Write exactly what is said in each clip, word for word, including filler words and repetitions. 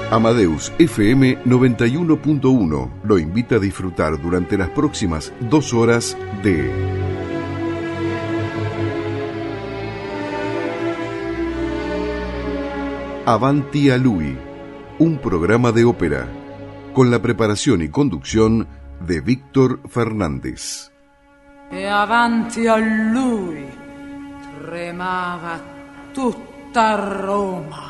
Amadeus F M noventa y uno punto uno lo invita a disfrutar durante las próximas dos horas de Avanti a Lui, un programa de ópera, con la preparación y conducción de Víctor Fernández. E avanti a lui tremava tutta Roma.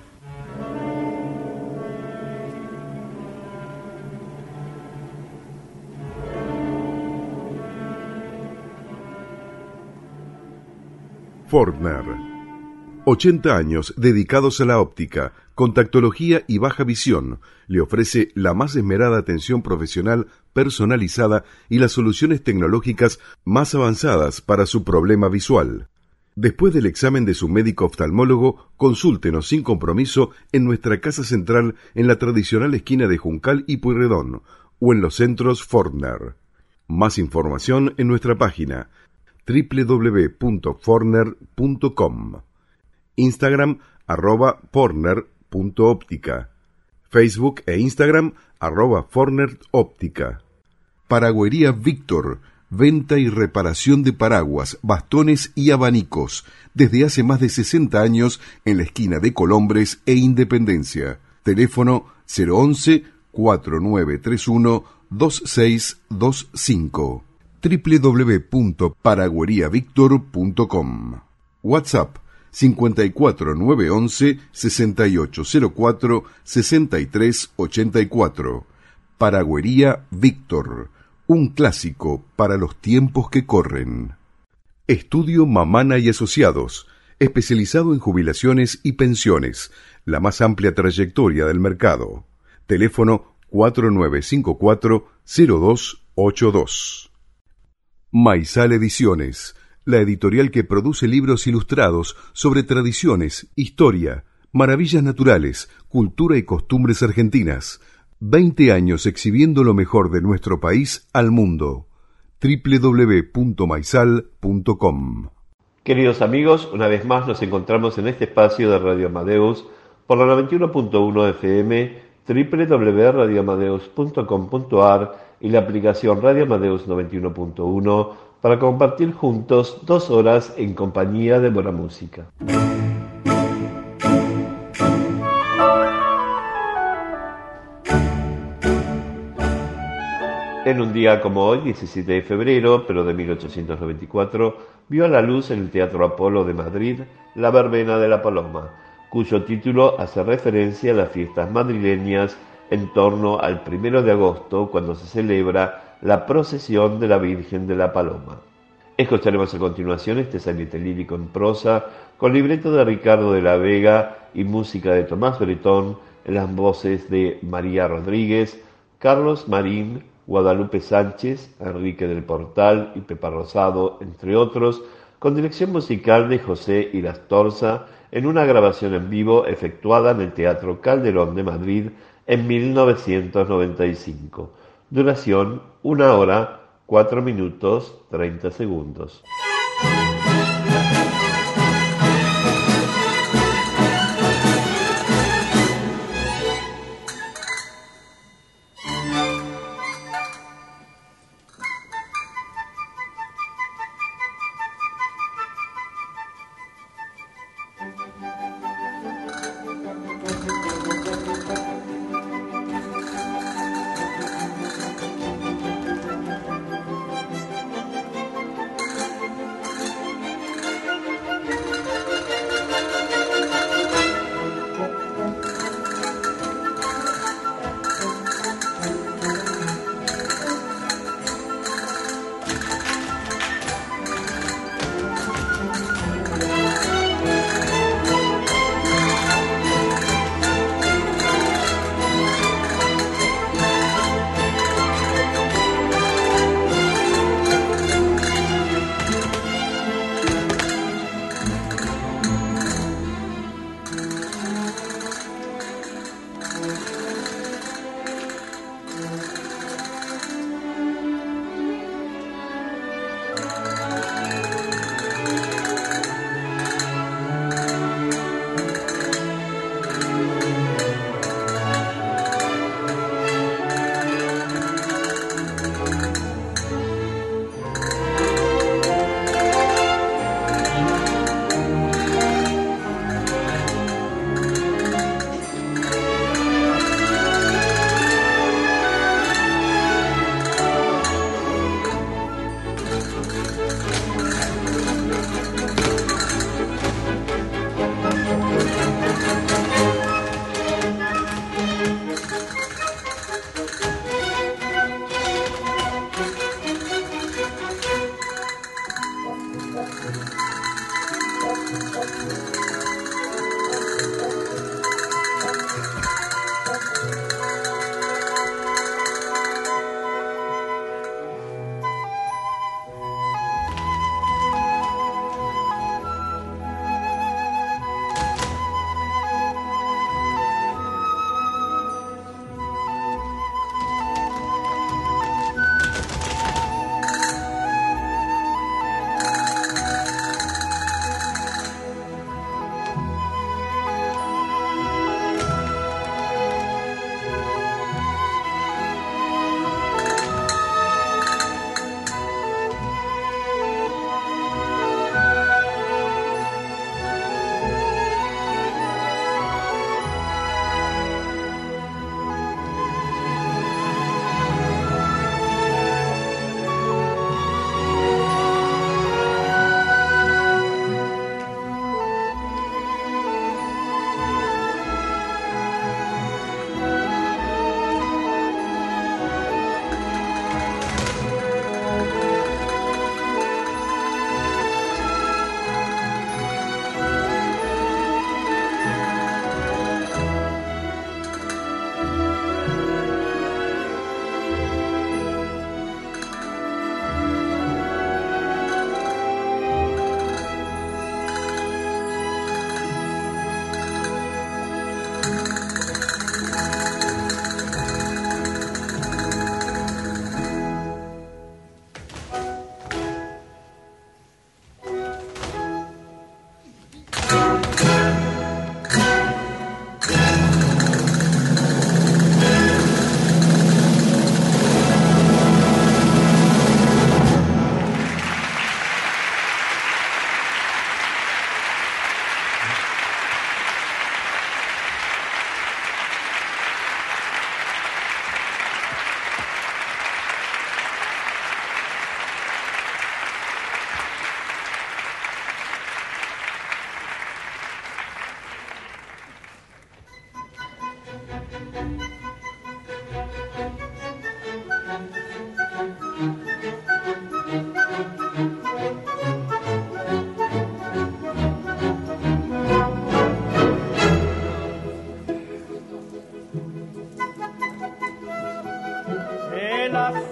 Fortner. ochenta años dedicados a la óptica, contactología y baja visión. Le ofrece la más esmerada atención profesional personalizada y las soluciones tecnológicas más avanzadas para su problema visual. Después del examen de su médico oftalmólogo, consúltenos sin compromiso en nuestra casa central en la tradicional esquina de Juncal y Pueyrredón o en los centros Fortner. Más información en nuestra página doble u doble u doble u punto fortner punto com, Instagram arroba fortner punto óptica, Facebook e Instagram arroba fortner óptica. Paragüería Víctor, venta y reparación de paraguas, bastones y abanicos, desde hace más de sesenta años en la esquina de Colombres e Independencia. Teléfono cero once, cuatro nueve tres uno, dos seis dos cinco. doble u doble u doble u punto paragüería víctor punto com. WhatsApp cincuenta y cuatro nueve once sesenta y ocho cero cuatro sesenta y tres ochenta y cuatro. Paragüería Víctor, un clásico para los tiempos que corren. Estudio Mamana y Asociados, especializado en jubilaciones y pensiones, la más amplia trayectoria del mercado. Teléfono cuatro nueve cinco cuatro cero dos ocho dos. Maizal Ediciones, la editorial que produce libros ilustrados sobre tradiciones, historia, maravillas naturales, cultura y costumbres argentinas. veinte años exhibiendo lo mejor de nuestro país al mundo. doble u doble u doble u punto maizal punto com. Queridos amigos, una vez más nos encontramos en este espacio de Radio Amadeus por la noventa y uno punto uno F M, doble u doble u doble u punto radio amadeus punto com punto a r y la aplicación Radio Amadeus noventa y uno punto uno para compartir juntos dos horas en compañía de buena música. En un día como hoy, diecisiete de febrero, pero de mil ochocientos noventa y cuatro, vio a la luz en el Teatro Apolo de Madrid La Verbena de la Paloma, cuyo título hace referencia a las fiestas madrileñas en torno al primero de agosto, cuando se celebra la procesión de la Virgen de la Paloma. Escucharemos a continuación este sainete lírico en prosa, con libreto de Ricardo de la Vega y música de Tomás Bretón, en las voces de María Rodríguez, Carlos Marín, Guadalupe Sánchez, Enrique del Portal y Pepa Rosado, entre otros, con dirección musical de José Irastorza, en una grabación en vivo efectuada en el Teatro Calderón de Madrid en mil novecientos noventa y cinco. Duración una hora, cuatro minutos, treinta segundos.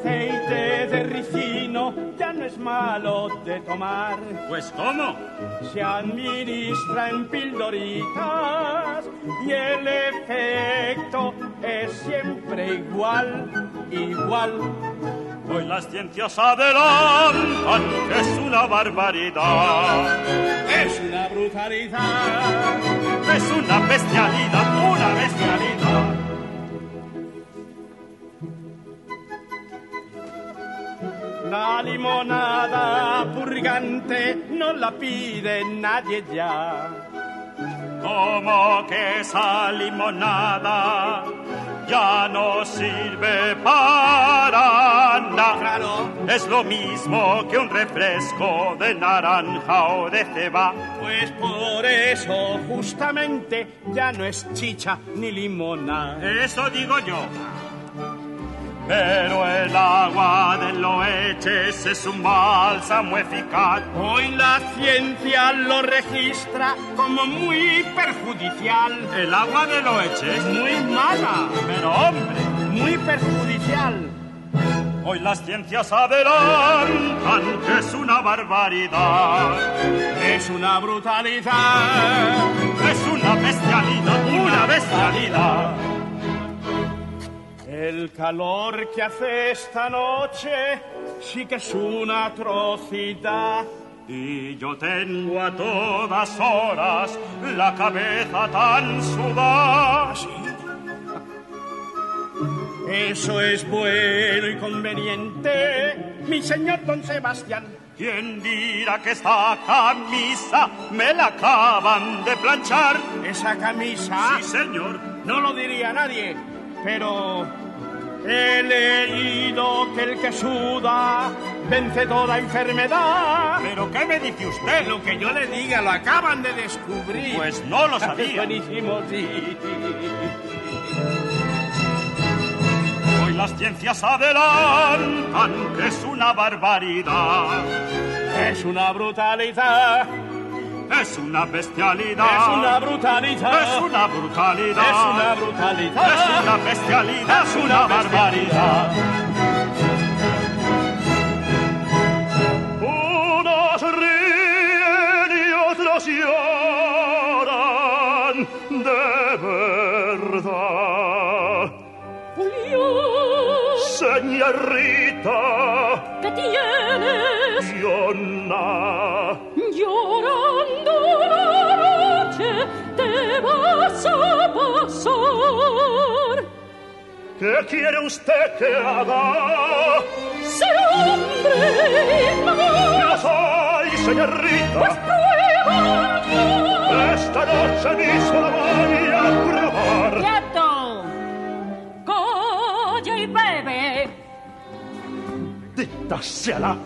aceite de ricino ya no es malo de tomar. Pues ¿cómo? Se administra en pildoritas y el efecto es siempre igual, igual. Hoy las ciencias adelantan que es una barbaridad. Es una brutalidad. Es una bestialidad, una bestialidad. La limonada purgante no la pide nadie ya. ¿Cómo que esa limonada ya no sirve para nada? Claro. Es lo mismo que un refresco de naranja o de ceba. Pues por eso justamente ya no es chicha ni limonada. Eso digo yo. Pero el agua de Loeches es un bálsamo eficaz. Hoy la ciencia lo registra como muy perjudicial. El agua de Loeches, Muy mala, pero hombre, muy perjudicial. hoy las ciencias adelantan que es una barbaridad. Es una brutalidad. Es una bestialidad, una bestialidad. El calor que hace esta noche sí que es una atrocidad. Y yo tengo a todas horas la cabeza tan sudada. Eso es bueno y conveniente, mi señor don Sebastián. ¿Quién dirá que esta camisa me la acaban de planchar? Esa camisa Sí, señor. no lo diría nadie, pero he leído que el que suda vence toda enfermedad. ¿Pero qué me dice usted? Lo que yo le diga lo acaban de descubrir. Pues no lo Es sabía. buenísimo, sí. Hoy las ciencias adelantan que es una barbaridad. Es una brutalidad. Es una bestialidad. Es una brutalidad. Es una brutalidad. Es una brutalidad. Es una bestialidad. Es una barbaridad. Unos ríen y otros lloran de verdad. Julián, Señorita, ¿qué tienes? yo nada. Llorando la noche te vas a pasar. ¿Qué quiere usted que haga? Ser hombre y no. Yo soy, señorita. Pues prueba ya. Esta noche mismo la voy a probar. ¡Quieto! Calla y bebe. Dita sea la...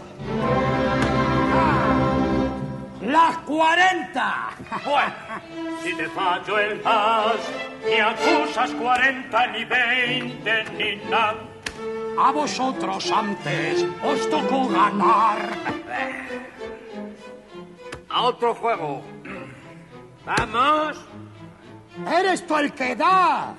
¡Las cuarenta! Bueno, si te fallo el as, ni acusas cuarenta, ni veinte, ni nada. A vosotros antes os tocó ganar. A otro juego. Vamos. Eres tú el que da.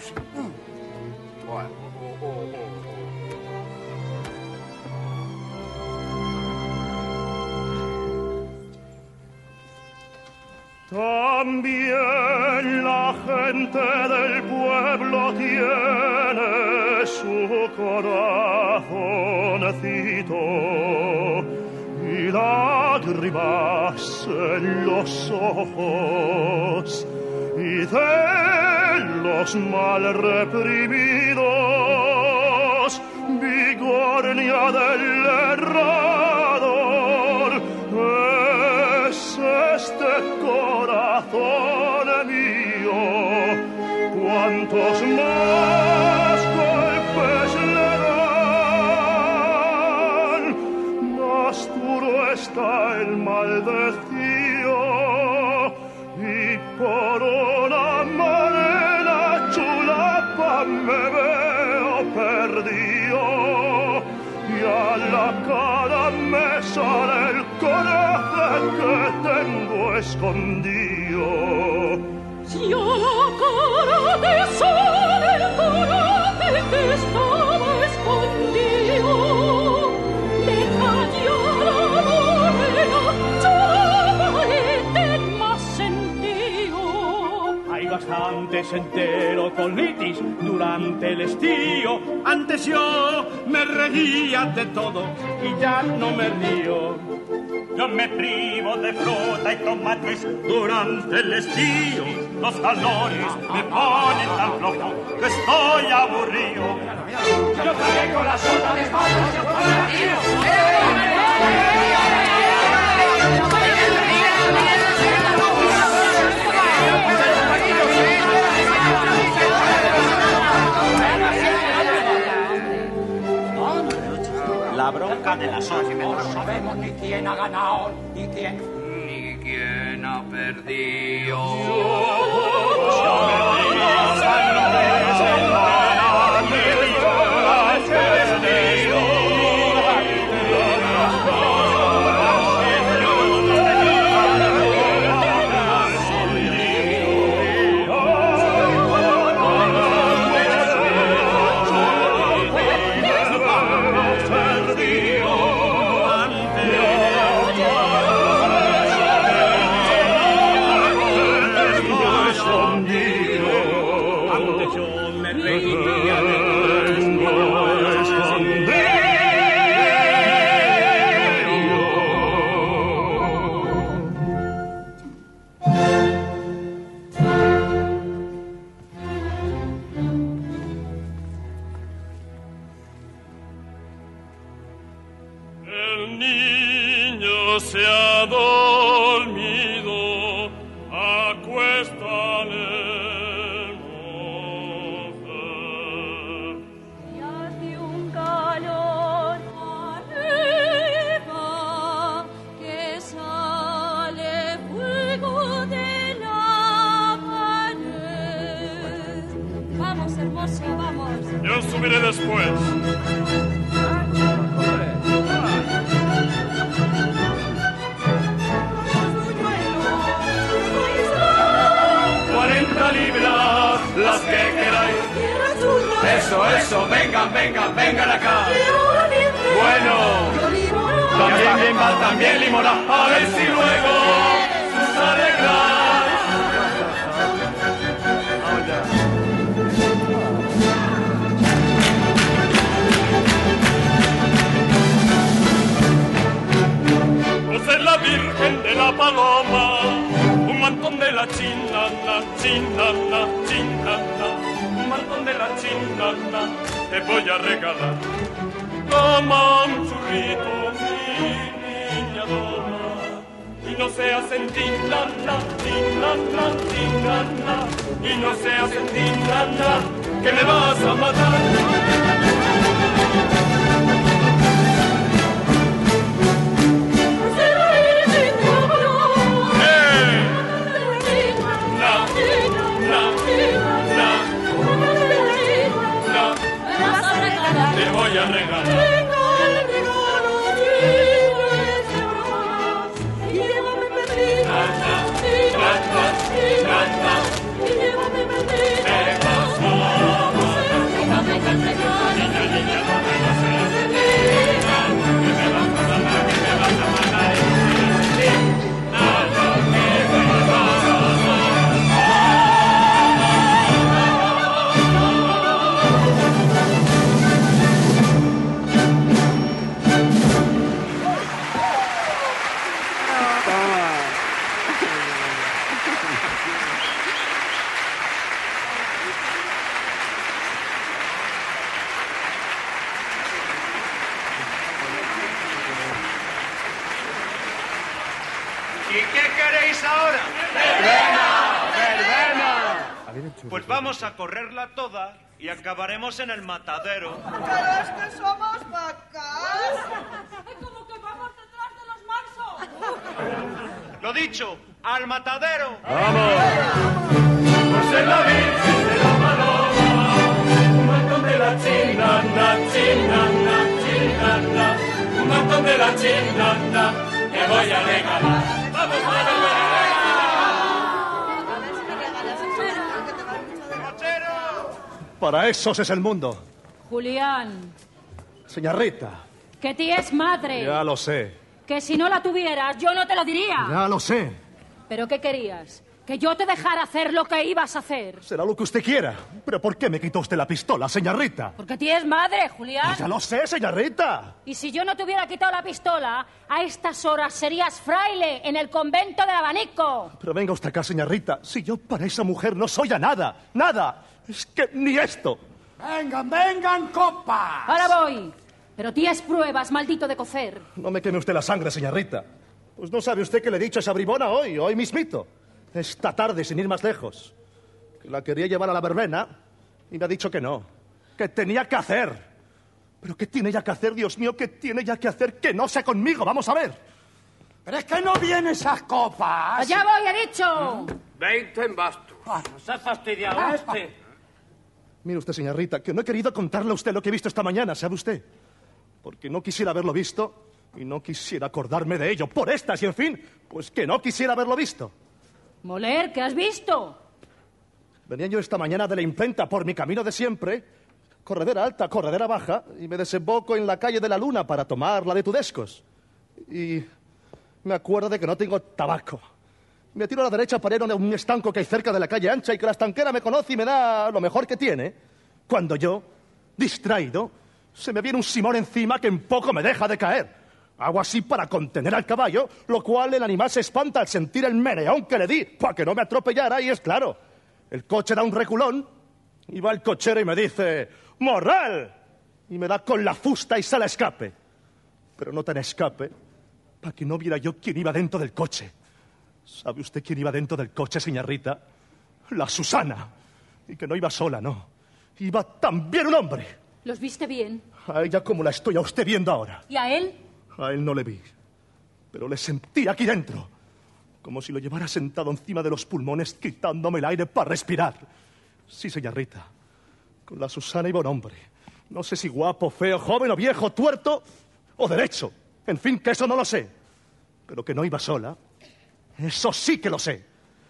También la gente del pueblo tiene su corazoncito y lágrimas en los ojos y celos mal reprimidos, vigornia del errador. Es este corazón mío, cuantos más golpes le dan, más duro está el maldecío, y por una morena chulapa me veo perdido, y a la cara me sale el coraje que tengo escondido. Si a la cara te sale el coraje que estaba escondido, antes entero con litis durante el estío. Antes yo me reía de todo y ya no me río. Yo me privo de fruta y tomates durante el estío. Los calores me ponen tan flojo que estoy aburrido. Yo pagué con la soda de palos, yo pagué la La bronca de la soda. No sabemos ni quién ha ganado, ni quién... Ni quién ha perdido. Pues vamos a correrla toda y acabaremos en el matadero. Pero es que somos vacas. Es como que vamos detrás de los mansos. Lo dicho, al matadero. ¡Vamos! Por ser la Virgen de la Paloma, un montón de la chinana, chinana, chinana, un montón de la chinana, te voy a regalar. ¡Vamos, vamos! Para esos es el mundo. Julián. Señorita. Que tienes madre. Ya lo sé. Que si no la tuvieras, yo no te lo diría. Ya lo sé. ¿Pero qué querías? Que yo te dejara hacer lo que ibas a hacer. Será lo que usted quiera. ¿Pero por qué me quitó usted la pistola, señor Rita? Porque tienes madre, Julián. Pues ya lo sé, señor Rita. Y si yo no te hubiera quitado la pistola, a estas horas serías fraile en el convento del Abanico. Pero venga usted acá, señor Rita. Si yo para esa mujer no soy a nada, nada. Es que ni esto. Vengan, vengan, copas. Ahora voy. Pero tienes pruebas, maldito de cocer. No me queme usted la sangre, señor Rita. Pues no sabe usted que le he dicho a esa bribona hoy, hoy mismito. Esta tarde, sin ir más lejos. Que la quería llevar a la verbena y me ha dicho que no. Que tenía que hacer. ¿Pero qué tiene ya que hacer, Dios mío? ¿Qué tiene ya que hacer que no sea conmigo? Vamos a ver. Pero es que no vienen esas copas. ¡Allá voy, he dicho! Veinte en bastos. Nos ha fastidiado este. Mire usted, señor Rita, que no he querido contarle a usted lo que he visto esta mañana, ¿sabe usted? Porque no quisiera haberlo visto y no quisiera acordarme de ello. Por estas y, en fin, pues que no quisiera haberlo visto. Moler, ¿qué has visto? Venía yo esta mañana de la imprenta por mi camino de siempre, corredera alta, corredera baja, y me desemboco en la calle de la Luna para tomar la de Tudescos. Y me acuerdo de que no tengo tabaco. Me tiro a la derecha para ir a un estanco que hay cerca de la calle ancha y que la estanquera me conoce y me da lo mejor que tiene. Cuando yo, distraído, se me viene un Simón encima que en poco me deja de caer. Hago así para contener al caballo, lo cual el animal se espanta al sentir el meneón que le di para que no me atropellara y es claro. El coche da un reculón y va el cochero y me dice ¡Morral! Y me da con la fusta y sale a escape. Pero no tan escape para que no viera yo quién iba dentro del coche. ¿Sabe usted quién iba dentro del coche, señor Rita? La Susana. Y que no iba sola, no. Iba también un hombre. ¿Los viste bien? A ella como la estoy a usted viendo ahora. ¿Y a él? A él no le vi, pero le sentí aquí dentro, como si lo llevara sentado encima de los pulmones, quitándome el aire para respirar. Sí, señor Rita, con la Susana iba un hombre. No sé si guapo, feo, joven o viejo, tuerto o derecho. En fin, que eso no lo sé. Pero que no iba sola, eso sí que lo sé.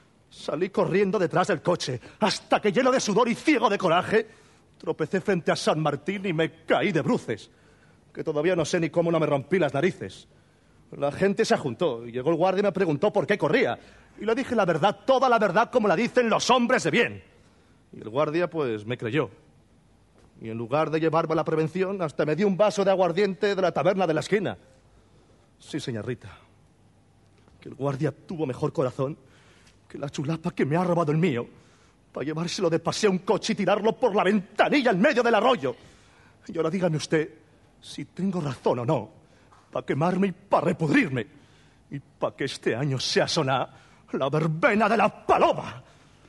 Salí corriendo detrás del coche, hasta que lleno de sudor y ciego de coraje, tropecé frente a San Martín y me caí de bruces. Que todavía no sé ni cómo no me rompí las narices. La gente se juntó y llegó el guardia y me preguntó por qué corría. Y le dije la verdad, toda la verdad, como la dicen los hombres de bien. Y el guardia, pues, me creyó. Y en lugar de llevarme a la prevención, hasta me dio un vaso de aguardiente de la taberna de la esquina. Sí, señor Rita, que el guardia tuvo mejor corazón que la chulapa que me ha robado el mío, para llevárselo de paseo a un coche y tirarlo por la ventanilla en medio del arroyo. Y ahora dígame usted si tengo razón o no, para quemarme y para repudrirme, y para que este año sea sonar la verbena de la paloma.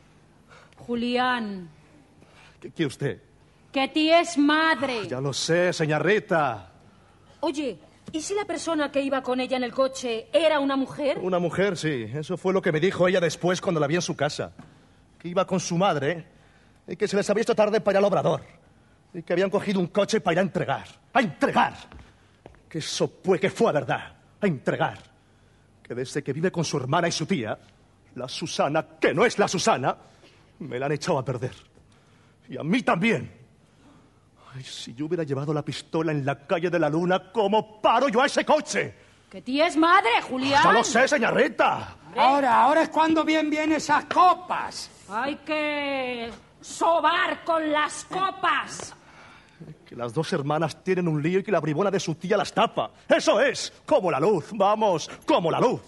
Julián. ¿Qué quiere usted? Que tienes madre. Ya lo sé, señor Rita. Oye, ¿y si la persona que iba con ella en el coche era una mujer? Una mujer, sí. Eso fue lo que me dijo ella después cuando la vi en su casa. Que iba con su madre y que se les había hecho tarde para ir al obrador. Y que habían cogido un coche para ir a entregar. ¡A entregar! Que eso fue que fue a verdad. A entregar. Que desde que vive con su hermana y su tía, la Susana, que no es la Susana, me la han echado a perder. Y a mí también. Ay, si yo hubiera llevado la pistola en la calle de la Luna, ¿cómo paro yo a ese coche? Que tienes madre, Julián. ¡Ya lo sé, señor Rita! Ahora, ahora es cuando bien vienen esas copas. Hay que sobar con las copas. Que las dos hermanas tienen un lío y que la bribona de su tía las tapa. ¡Eso es! Como la luz, vamos, como la luz.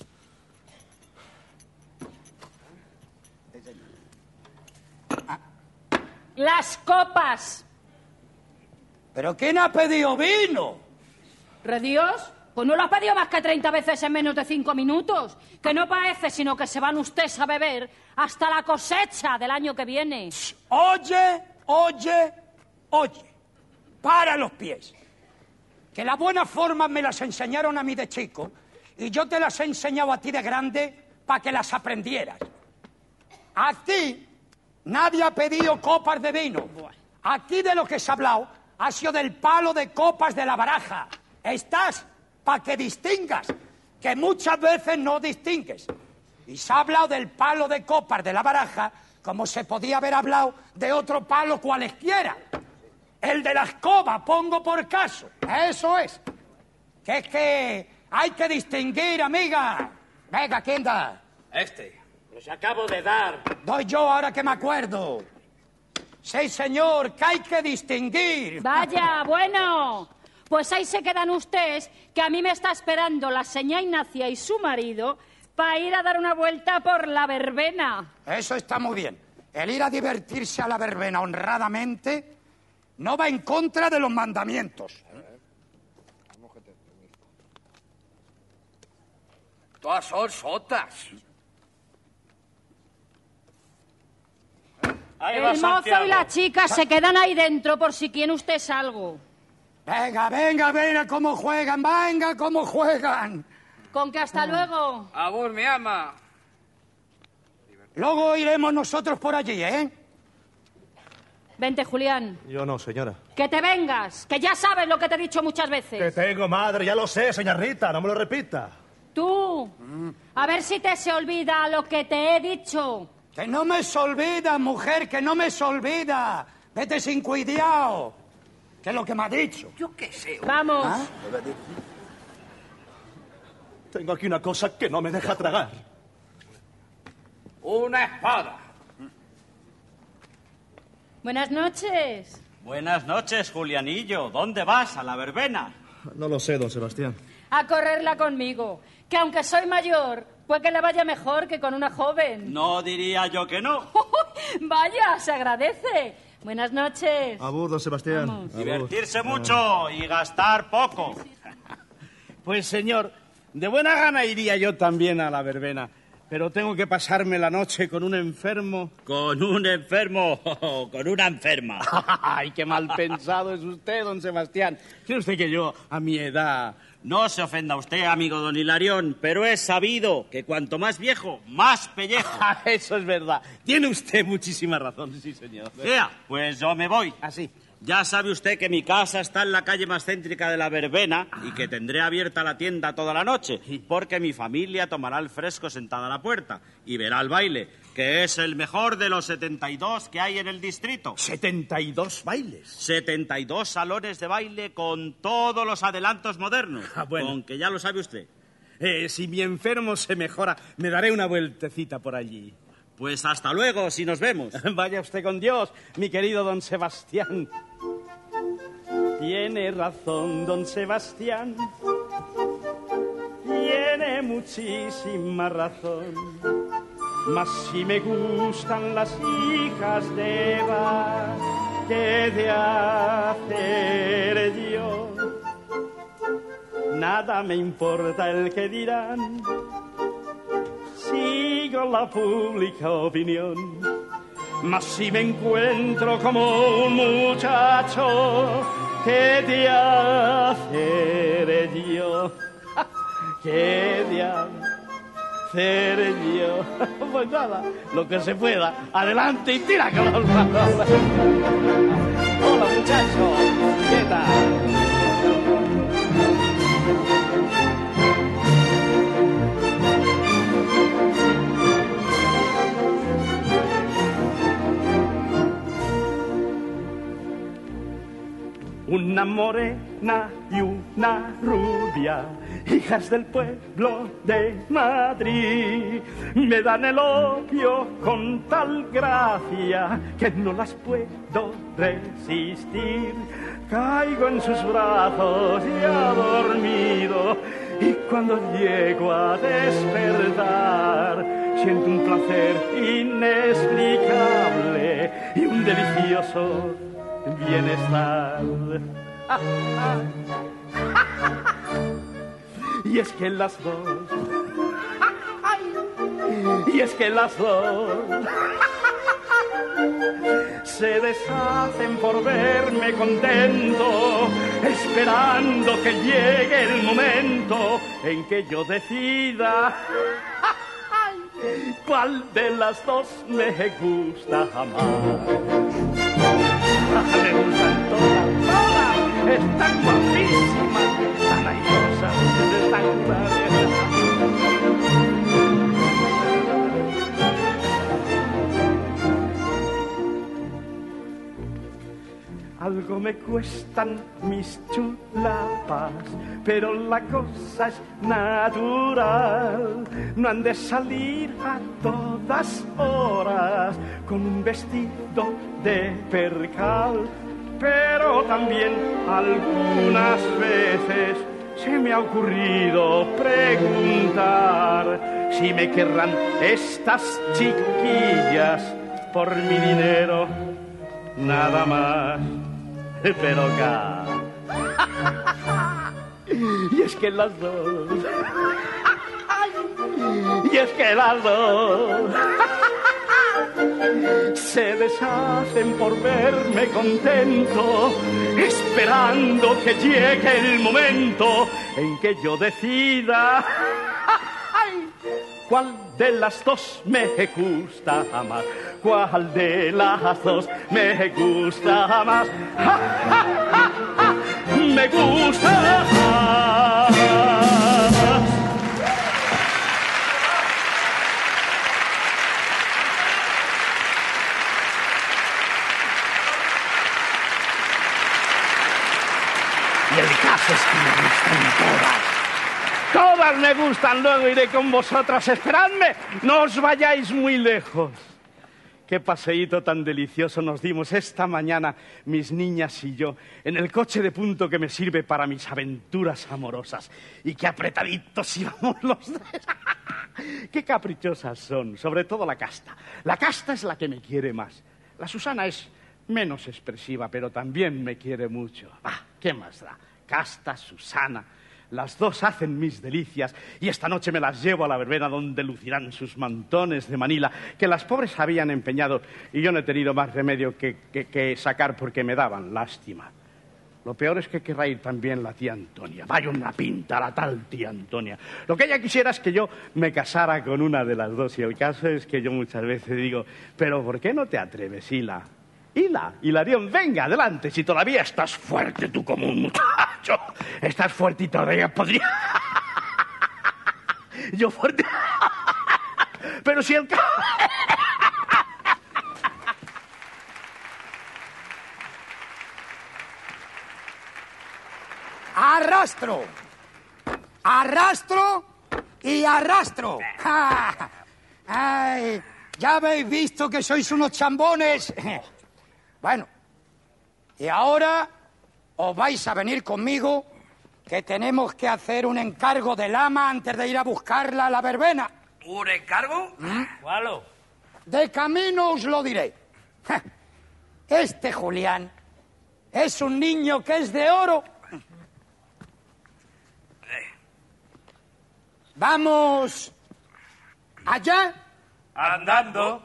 Las copas. ¿Pero quién ha pedido vino? ¿Redios? Pues no lo has pedido más que treinta veces en menos de cinco minutos. Que no parece sino que se van ustedes a beber hasta la cosecha del año que viene. Oye, oye, oye. Para los pies. Que las buenas formas me las enseñaron a mí de chico y yo te las he enseñado a ti de grande para que las aprendieras. A ti nadie ha pedido copas de vino. Aquí de lo que se ha hablado ha sido del palo de copas de la baraja. Estás para que distingas, que muchas veces no distingues. Y se ha hablado del palo de copas de la baraja como se podía haber hablado de otro palo cualesquiera. El de la escoba, pongo por caso. Eso es. Que es que hay que distinguir, amiga. Venga, ¿quién da? Este. Pues acabo de dar. Doy yo ahora que me acuerdo. Sí, señor, que hay que distinguir. Vaya, bueno. Pues ahí se quedan ustedes, que a mí me está esperando la señora Ignacia y su marido para ir a dar una vuelta por la verbena. Eso está muy bien. El ir a divertirse a la verbena honradamente no va en contra de los mandamientos. Todas son sotas. El mozo y la chica se quedan ahí dentro por si quiere usted algo. Venga, venga, venga cómo juegan, venga cómo juegan. Con que hasta luego. Abur, mi ama. Luego iremos nosotros por allí, ¿eh? Vente, Julián. Yo no, señora. Que te vengas, que ya sabes lo que te he dicho muchas veces. Que tengo, madre, ya lo sé, señora Rita, no me lo repita. Tú, a ver si te se olvida lo que te he dicho. Que no me se olvida, mujer, que no me se olvida. Vete sin cuidado. ¿Qué es lo que me ha dicho? Yo qué sé. Vamos. ¿Ah? Tengo aquí una cosa que no me deja tragar. Una espada. Buenas noches. Buenas noches, Julianillo. ¿Dónde vas? ¿A la verbena? No lo sé, don Sebastián. A correrla conmigo. Que aunque soy mayor, pues que le vaya mejor que con una joven. No diría yo que no. Vaya, se agradece. Buenas noches. Abur, don Sebastián. Abur. Divertirse mucho y gastar poco. Pues, señor, de buena gana iría yo también a la verbena. Pero tengo que pasarme la noche con un enfermo. ¿Con un enfermo o con una enferma? ¡Ay, qué mal pensado es usted, don Sebastián! ¿Cree usted que yo, a mi edad... No se ofenda usted, amigo don Hilarión, pero es sabido que cuanto más viejo, más pellejo. Eso es verdad. Tiene usted muchísima razón, sí, señor. Ya, pues yo me voy. Así. Ya sabe usted que mi casa está en la calle más céntrica de la verbena y que tendré abierta la tienda toda la noche, porque mi familia tomará el fresco sentada a la puerta y verá el baile, que es el mejor de los setenta y dos que hay en el distrito. ¿setenta y dos bailes? setenta y dos salones de baile con todos los adelantos modernos, ah, bueno. Aunque ya lo sabe usted. Eh, si mi enfermo se mejora, me daré una vueltecita por allí. Pues hasta luego, si nos vemos. Vaya usted con Dios, mi querido don Sebastián. Tiene razón, don Sebastián. Tiene muchísima razón. Mas si me gustan las hijas de Eva, ¿qué he de hacer yo? Nada me importa el que dirán. Sigo la pública opinión. Mas si me encuentro como un muchacho, ¿qué he de hacer yo? ¿Qué he de hacer yo? Pues nada, lo que se pueda. Adelante y tira con los balones. Hola, muchachos. ¿Qué tal? Una morena y una rubia, hijas del pueblo de Madrid, me dan el opio con tal gracia que no las puedo resistir. Caigo en sus brazos ya dormido y cuando llego a despertar siento un placer inexplicable y un delicioso bienestar. Y es que las dos, y es que las dos se deshacen por verme contento, esperando que llegue el momento en que yo decida cuál de las dos me gusta amar. Me gustan todas, todas, están guapísimas, están airosas, están graciosas. algo me cuestan mis chulapas, pero la cosa es natural. No han de salir a todas horas con un vestido de percal, pero también algunas veces se me ha ocurrido preguntar si me querrán estas chiquillas por mi dinero, nada más. Pero acá. Y es que las dos. Y es que las dos se deshacen por verme contento, esperando que llegue el momento en que yo decida cuál de las dos me gusta más, cuál de las dos me gusta más. ¡Ja, ja, ja, ja! Me gusta más. Y el caso es que me gustan todas. Todas me gustan, luego iré con vosotras. Esperadme, no os vayáis muy lejos. Qué paseíto tan delicioso nos dimos esta mañana, mis niñas y yo, en el coche de punto que me sirve para mis aventuras amorosas. Y qué apretaditos íbamos los tres. Qué caprichosas son, sobre todo la Casta. La Casta es la que me quiere más. La Susana es menos expresiva, pero también me quiere mucho. Ah, ¿qué más da? Casta, Susana, las dos hacen mis delicias y esta noche me las llevo a la verbena donde lucirán sus mantones de Manila que las pobres habían empeñado y yo no he tenido más remedio que, que, que sacar porque me daban lástima. Lo peor es que querrá ir también la tía Antonia. Vaya una pinta la tal tía Antonia. Lo que ella quisiera es que yo me casara con una de las dos y el caso es que yo muchas veces digo, pero ¿por qué no te atreves, Hila? Hila, Hilarión, venga, adelante, si todavía estás fuerte tú como un muchacho. Estás fuerte y todavía podría... Yo fuerte... Pero si el... Arrastro, arrastro y arrastro. Ay, ya habéis visto que sois unos chambones. Bueno, y ahora os vais a venir conmigo, que tenemos que hacer un encargo del ama antes de ir a buscarla a la verbena. ¿Un encargo? ¿Mm? ¿Cuál? De camino os lo diré. Este Julián es un niño que es de oro. Vamos allá. Andando.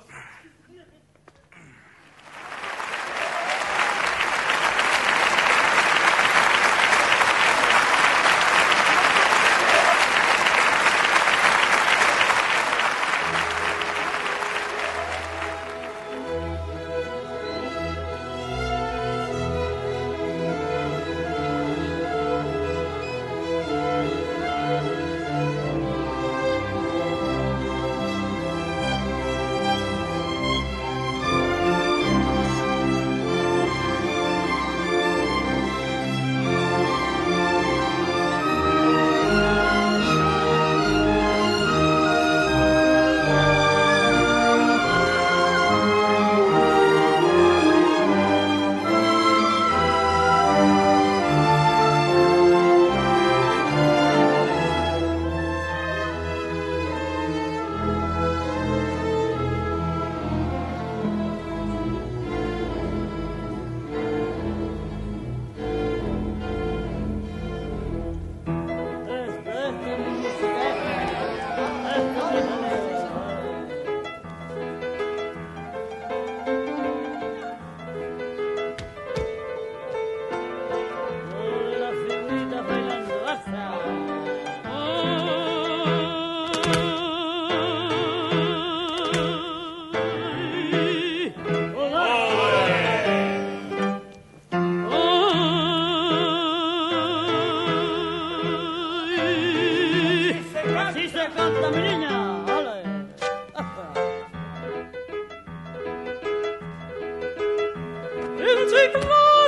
In ciclone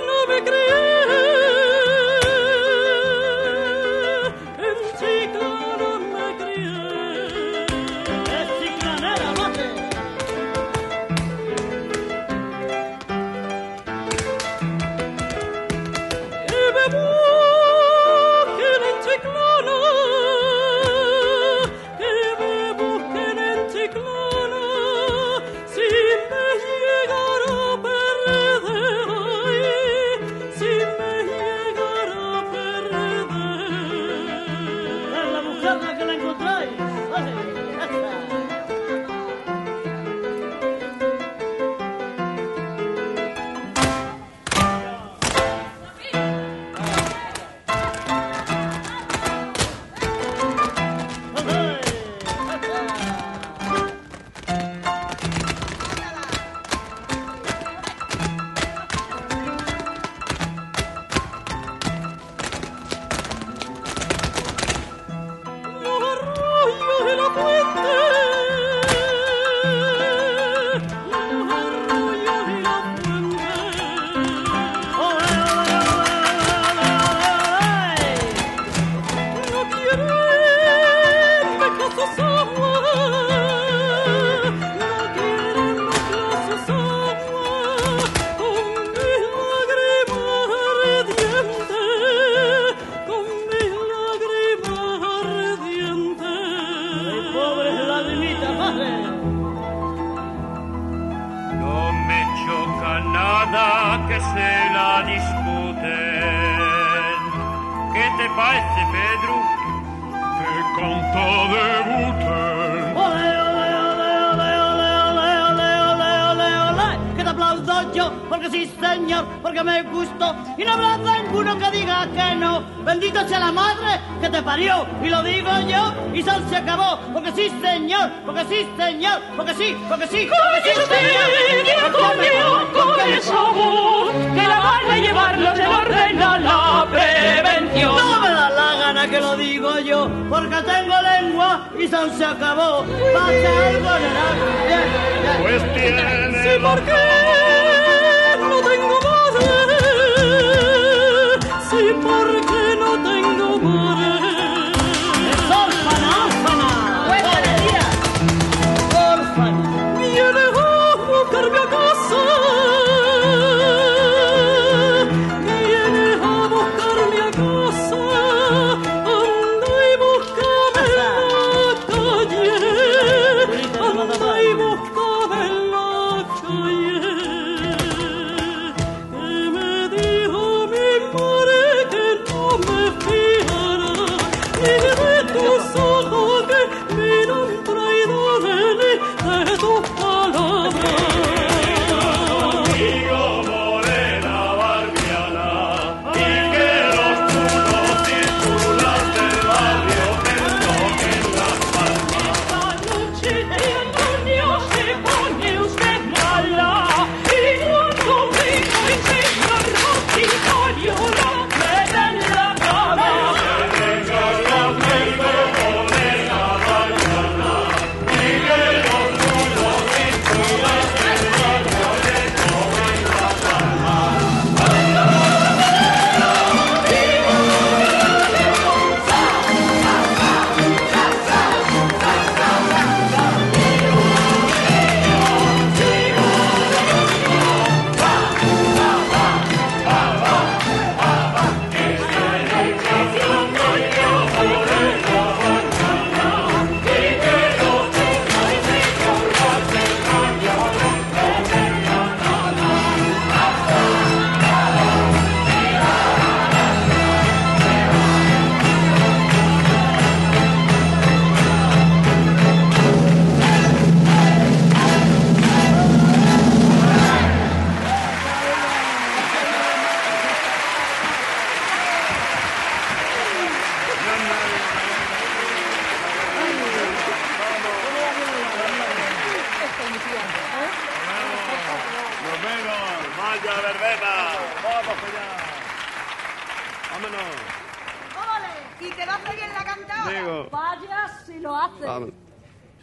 Vámonos. ¿Y te lo hace bien la cantada? Digo. Vaya si lo hace. Vamos.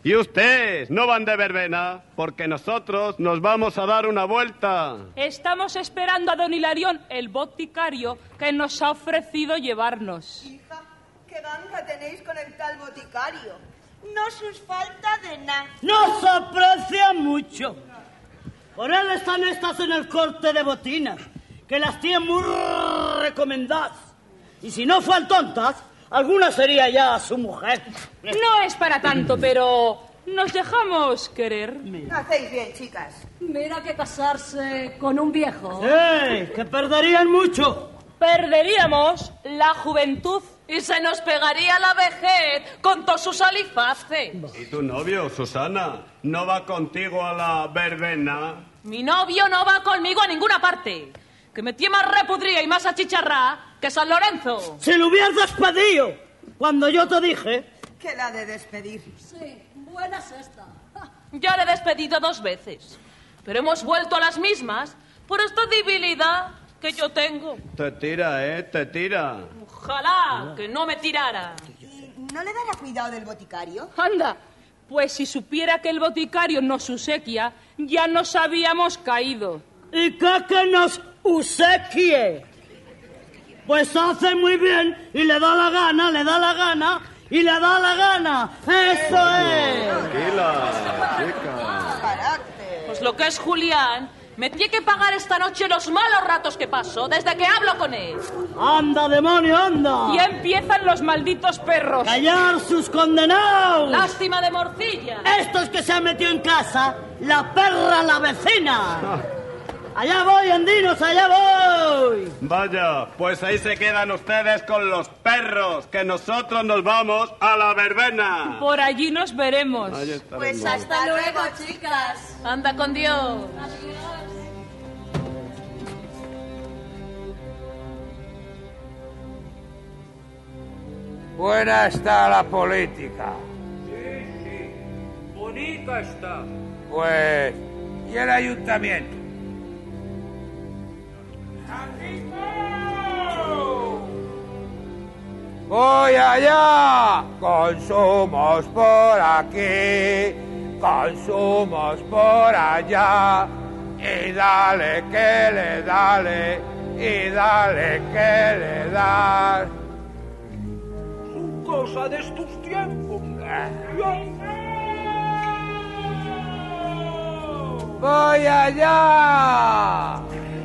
Y ustedes no van de verbena, porque nosotros nos vamos a dar una vuelta. Estamos esperando a don Hilarión, el boticario, que nos ha ofrecido llevarnos. Hija, ¿qué ganga tenéis con el tal boticario? No os falta de nada. Nos aprecia mucho. Por él están estas en el corte de botinas, que las tiene muy recomendadas. Y si no fueran tontas, alguna sería ya su mujer. No es para tanto, pero nos dejamos querer. Hacéis bien, chicas. Mira que casarse con un viejo. ¡Eh! Que perderían mucho. Perderíamos la juventud y se nos pegaría la vejez con todo su saliface. ¿Y tu novio, Susana, no va contigo a la verbena? Mi novio no va conmigo a ninguna parte, que me tiene más repudría y más achicharrá que San Lorenzo. Si lo hubieras despedido cuando yo te dije. Que la de despedir. Sí, buena es esta. Ya le he despedido dos veces, pero hemos vuelto a las mismas por esta debilidad que yo tengo. Te tira, ¿eh? Te tira. Ojalá que no me tirara. ¿Y no le dará cuidado del boticario? Anda, pues si supiera que el boticario nos usequia, ya nos habíamos caído. ¿Y qué que nos usequie? Pues hace muy bien y le da la gana, le da la gana y le da la gana. ¡Eso es! Tranquila, chica. Pues lo que es Julián, me tiene que pagar esta noche los malos ratos que paso desde que hablo con él. ¡Anda, demonio, anda! Y empiezan los malditos perros. ¡Callar sus condenados! ¡Lástima de morcilla! Estos que se han metido en casa, la perra, la vecina. ¡Allá voy, andinos, allá voy! Vaya, pues ahí se quedan ustedes con los perros, que nosotros nos vamos a la verbena. Por allí nos veremos. Pues hasta luego, chicas. Anda con Dios. Buena está la política. Sí, sí. Bonita está. Pues, ¿y el ayuntamiento? Voy allá, consumos por aquí, consumos por allá, y dale que le dale, y dale que le das. Cosa de estos tiempos. Voy allá.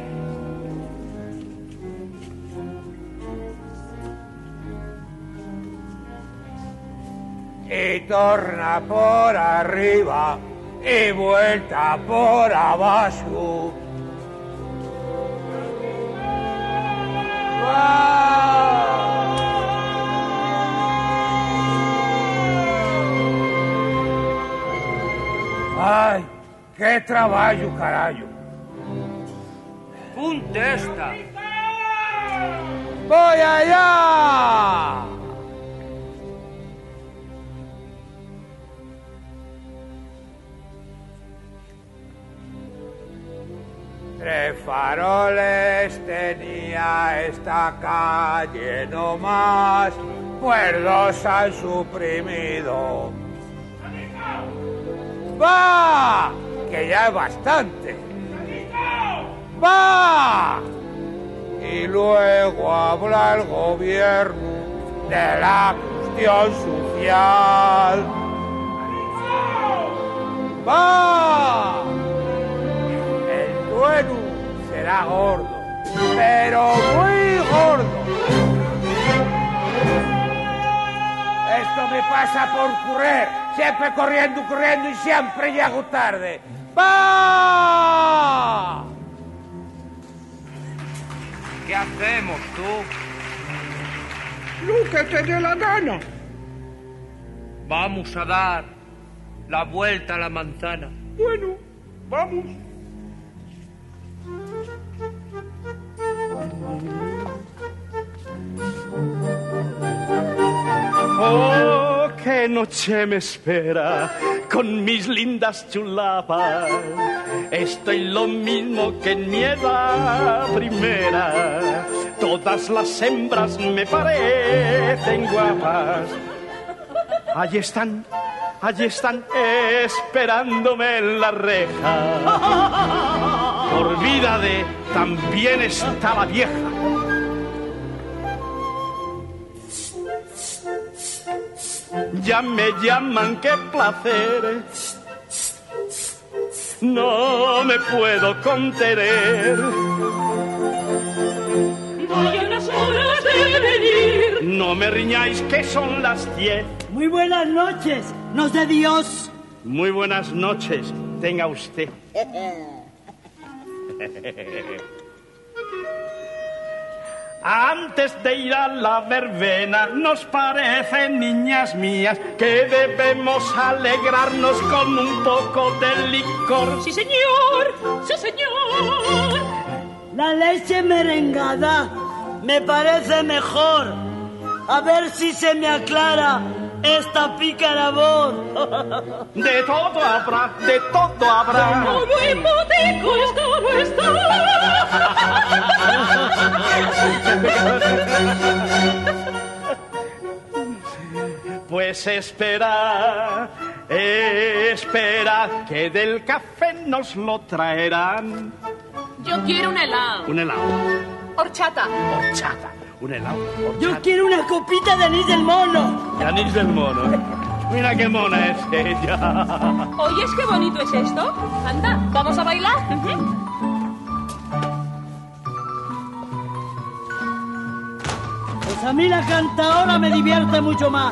Y torna por arriba y vuelta por abajo. Ay, qué trabajo, carajo. Contesta. Voy allá. Tres faroles tenía esta calle no más, pues dos han suprimido. ¡Va! Que ya es bastante. ¡Va! Y luego habla el gobierno de la cuestión social. ¡Va! Bueno, será gordo, pero muy gordo. Esto me pasa por correr, siempre corriendo, corriendo y siempre llego tarde. ¡Va! ¿Qué hacemos, tú? Lo que te dé la gana. Vamos a dar la vuelta a la manzana. Bueno, vamos. Oh, qué noche me espera con mis lindas chulapas. Estoy lo mismo que en mi edad primera. Todas las hembras me parecen guapas. Allí están allí están esperándome en la reja. Por vida de también está la vieja. Ya me llaman, qué placer. No me puedo contener. Voy a unas horas de venir. No me riñáis que son las diez. Muy buenas noches, nos de Dios. Muy buenas noches, tenga usted. Antes de ir a la verbena, nos parece, niñas mías, que debemos alegrarnos con un poco de licor. Sí, señor, sí, señor. La leche merengada me parece mejor. A ver si se me aclara esta pícara voz. De todo habrá, de todo habrá. Como en botico está nuestra. Pues espera, espera, que del café nos lo traerán. Yo quiero un helado. Un helado. Horchata. Horchata. Un helado. Horchata. Yo quiero una copita de anís del mono. De anís del mono. Mira qué mona es ella. ¿Oyes qué bonito es esto? Anda, ¿vamos a bailar? Uh-huh. Pues a mí la cantadora me divierte mucho más.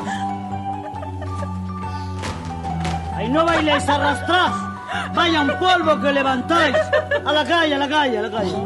Ahí no bailéis, arrastrás. Vaya un polvo que levantáis. A la calle, a la calle, a la calle.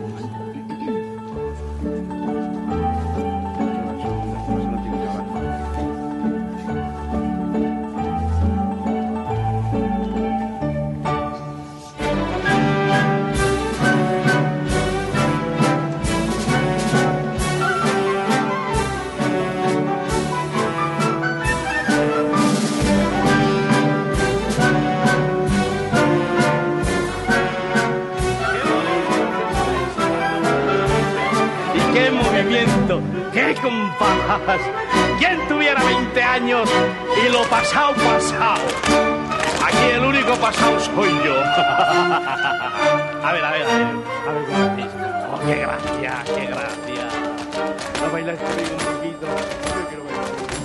¡Qué compás! ¿Quién tuviera veinte años y lo pasado, pasado? Aquí el único pasado soy yo. A ver, a ver, a ver. A ver, oh, qué gracia, qué gracia. ¿No bailáis conmigo un poquito? Yo quiero bailar un poquito.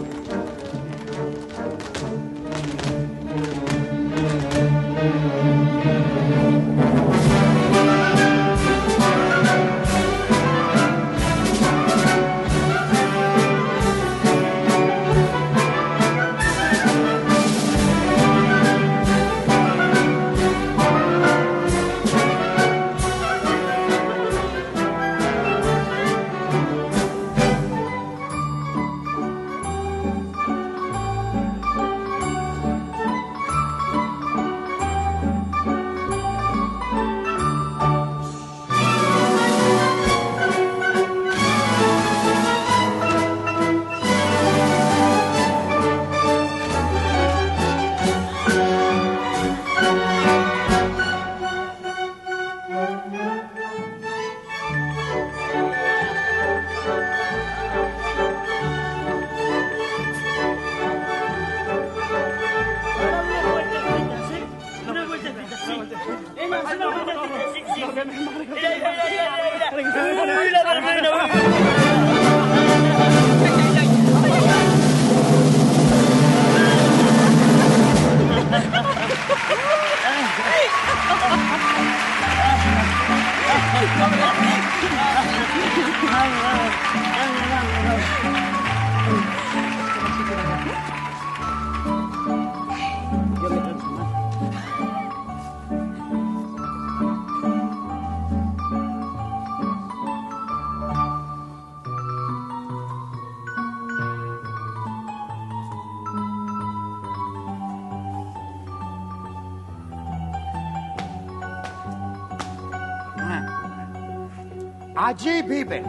Allí viven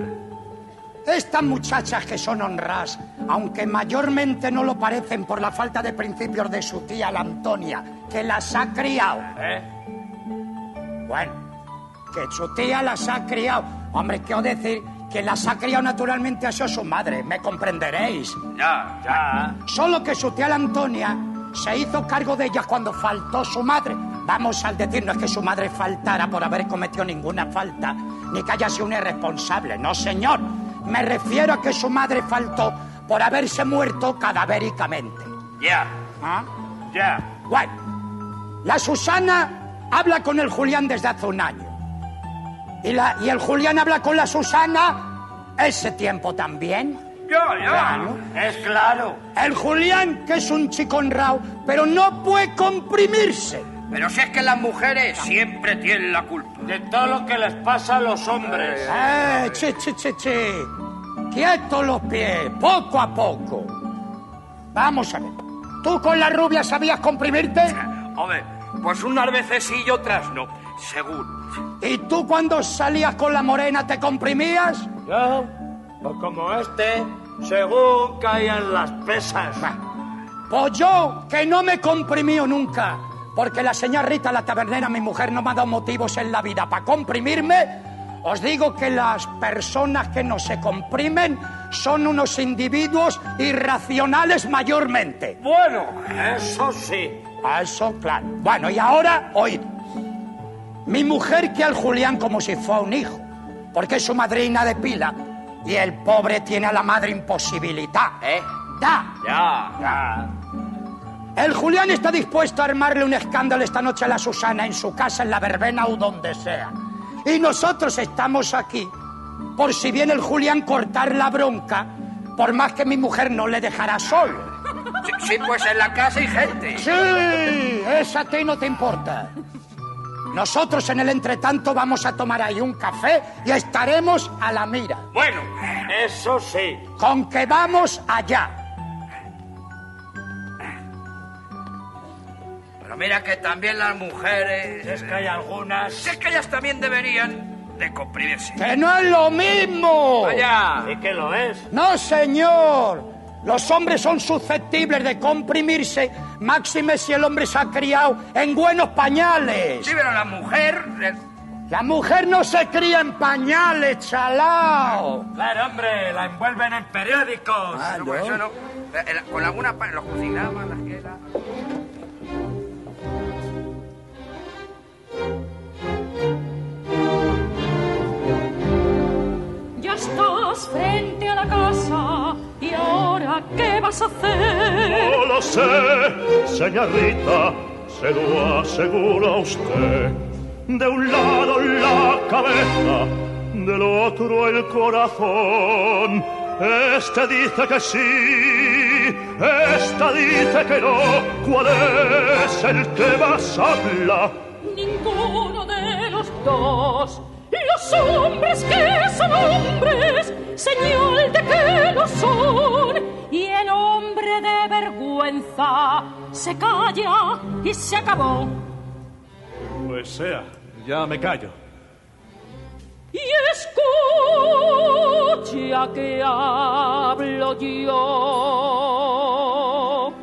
estas muchachas que son honradas, aunque mayormente no lo parecen por la falta de principios de su tía la Antonia, que las ha criado. ¿Eh? Bueno, que su tía las ha criado. Hombre, quiero decir Quien las ha criado naturalmente ha sido su madre, me comprenderéis. Ya, ya. Solo que su tía la Antonia se hizo cargo de ellas cuando faltó su madre. Vamos, al decir, no es que su madre faltara por haber cometido ninguna falta, ni que haya sido un irresponsable, no señor. Me refiero a que su madre faltó por haberse muerto cadavéricamente. Ya. ¿Ah? Ya. Bueno, la Susana habla con el Julián desde hace un año. Y, la, y el Julián habla con la Susana ese tiempo también. Ya, ya. Claro. Es claro. El Julián, que es un chico honrado, pero no puede comprimirse. Pero si es que las mujeres siempre tienen la culpa de todo lo que les pasa a los hombres. Eh, che, che, che, che. Quietos los pies, poco a poco. Vamos a ver. ¿Tú con la rubia sabías comprimirte? Hombre, pues unas veces sí y otras no, seguro. ¿Y tú cuando salías con la morena te comprimías? Yo, pues como este, según caían las pesas. Pues yo, que no me he comprimido nunca, porque la señora Rita, la tabernera, mi mujer, no me ha dado motivos en la vida para comprimirme, os digo que las personas que no se comprimen son unos individuos irracionales mayormente. Bueno, eso sí. Eso, claro. Bueno, y ahora, oíd. Mi mujer quiere al Julián como si fuera un hijo, porque es su madrina de pila, y el pobre tiene a la madre imposibilitada. ¿Eh? Da. Ya, ya. El Julián está dispuesto a armarle un escándalo esta noche a la Susana en su casa, en la verbena o donde sea. Y nosotros estamos aquí por si viene el Julián cortar la bronca, por más que mi mujer no le dejará solo. Sí, sí, pues en la casa hay gente. Sí, esa a ti no te importa. Nosotros en el entretanto vamos a tomar ahí un café y estaremos a la mira. Bueno, eso sí. Con que vamos allá. Pero mira que también las mujeres, es que hay algunas, es que ellas también deberían de comprimirse. ¡Que no es lo mismo! Vaya, ¿y qué lo es? No, señor. Los hombres son susceptibles de comprimirse, máxime si el hombre se ha criado en buenos pañales. Sí, pero la mujer... La mujer no se cría en pañales, chalao. Claro, hombre, la envuelven en periódicos. Ah, no, ¿no? Eso no. Con alguna... Los cocinaban, las que era... Ya estás frente a la casa y ahora ¿qué vas a hacer? No lo sé, señorita, se lo aseguro a usted. De un lado la cabeza, del otro el corazón. Este dice que sí, esta dice que no. ¿Cuál es el que más habla? Ninguno de los dos. Los hombres que son hombres, señal de que lo son. Y el hombre de vergüenza se calla y se acabó. Pues sea, ya me callo. Y escucha que hablo yo.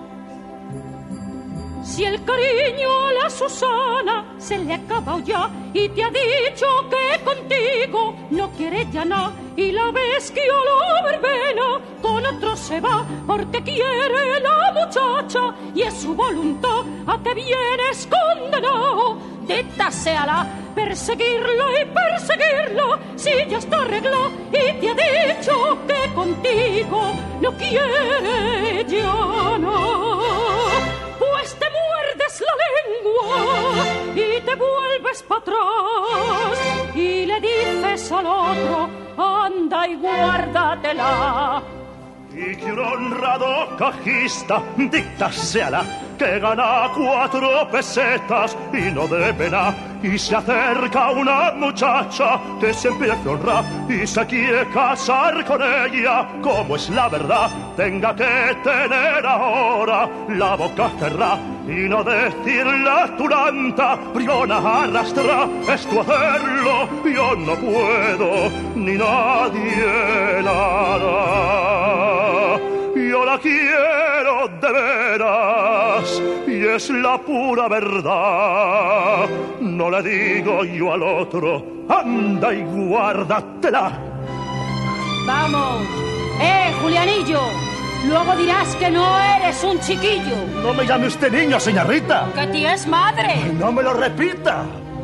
Si el cariño a la Susana se le ha acabado ya y te ha dicho que contigo no quiere ya nada, y la ves que a la verbena con otro se va porque quiere la muchacha y es su voluntad a que vienes condenado. Dita sea la perseguirlo y perseguirlo si ya está arreglado y te ha dicho que contigo no quiere ya nada. Pues te muerdes la lengua y te vuelves para atrás y le dices al otro, anda y guárdatela. Y que un honrado cajista, dicta seala, que gana cuatro pesetas y no de pena, y se acerca una muchacha que se empieza a honrar y se quiere casar con ella, como es la verdad, tenga que tener ahora la boca cerrada y no decir la turanta, brigona arrastra, esto hacerlo yo no puedo, ni nadie la hará. Yo la quiero de veras y es la pura verdad. No le digo yo al otro, anda y guárdatela. Vamos. ¡Eh, Julianillo! Luego dirás que no eres un chiquillo. No me llame usted niño, señorita. Que tienes madre. Ay, no me lo repita.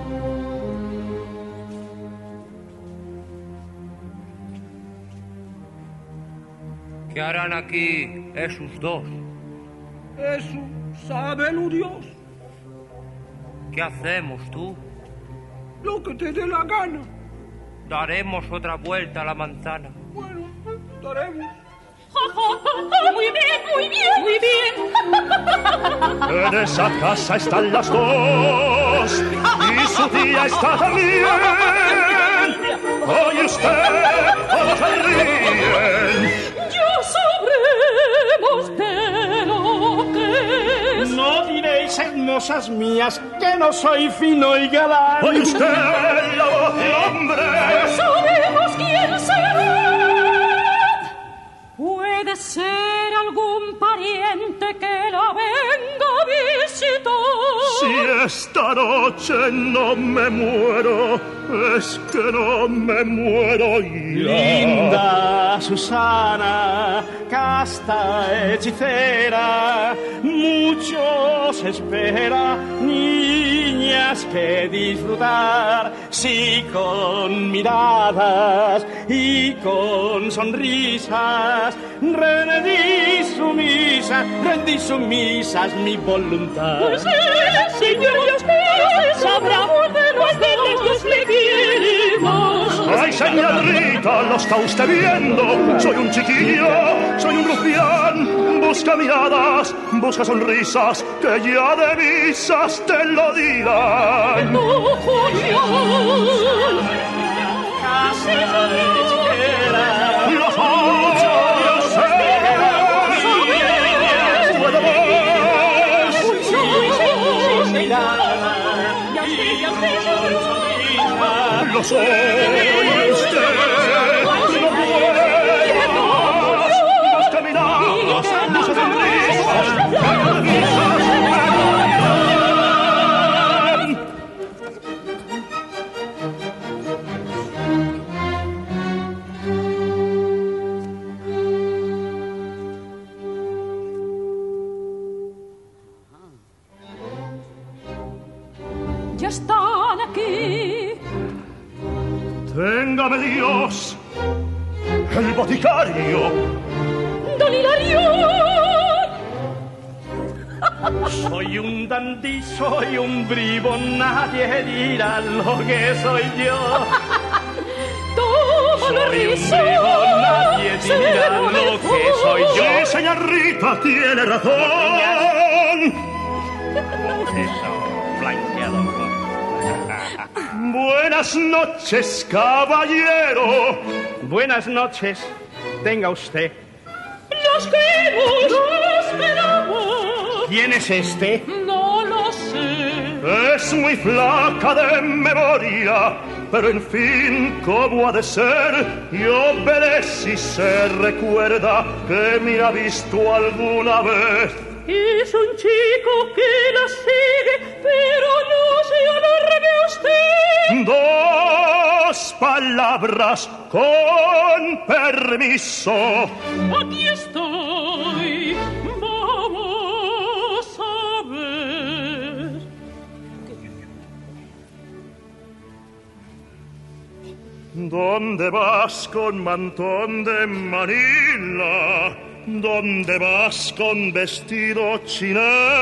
¿Qué harán aquí esos dos? Eso, sábelo Dios. ¿Qué hacemos tú? Lo que te dé la gana. Daremos otra vuelta a la manzana. Bueno, daremos. Muy bien, muy bien, muy bien. En esa casa están las dos y su tía está también. Oye usted, todos se ríen. Ya sabremos de lo que es. No diréis, hermosas mías, que no soy fino y galán. Oye usted la voz de hombre. Ya sabemos quién será. Puede ser algún pariente que la venga a visitar. Si esta noche no me muero, es que no me muero ya. Linda Susana, casta hechicera, muchos espera, niñas que disfrutar, sí, con miradas y con sonrisas, rendí sumisas, rendí sumisas mi voluntad. Pues el Señor Dios sabrá de los dos le queremos. Ay, señorita, lo está usted viendo. Soy un chiquillo, soy un rufián. Busca miradas, busca sonrisas, que ya de visas te lo dirán. No, Julián. Casa hechicera, los ojos los oye usted, no puede más caminados, no se Ya están aquí. Téngame Dios, el boticario. Don Hilario. Soy un dandí, soy un bribón, nadie dirá lo que soy yo. Toma la Soy un risa. bribón, nadie dirá lo que soy yo. Sí, señorita, tiene razón. Eso, flanqueador. Buenas noches, caballero. Buenas noches, tenga usted. Los queremos, los esperamos. ¿Quién es este? No lo sé. Es muy flaca de memoria, pero en fin, ¿cómo ha de ser? Yo veré si se recuerda que me ha visto alguna vez. Es un chico que la sigue, pero no se alarme usted. Dos palabras con permiso. Aquí estoy. Vamos a ver. ¿Dónde vas con mantón de Manila? ¿Dónde vas con vestido chiné?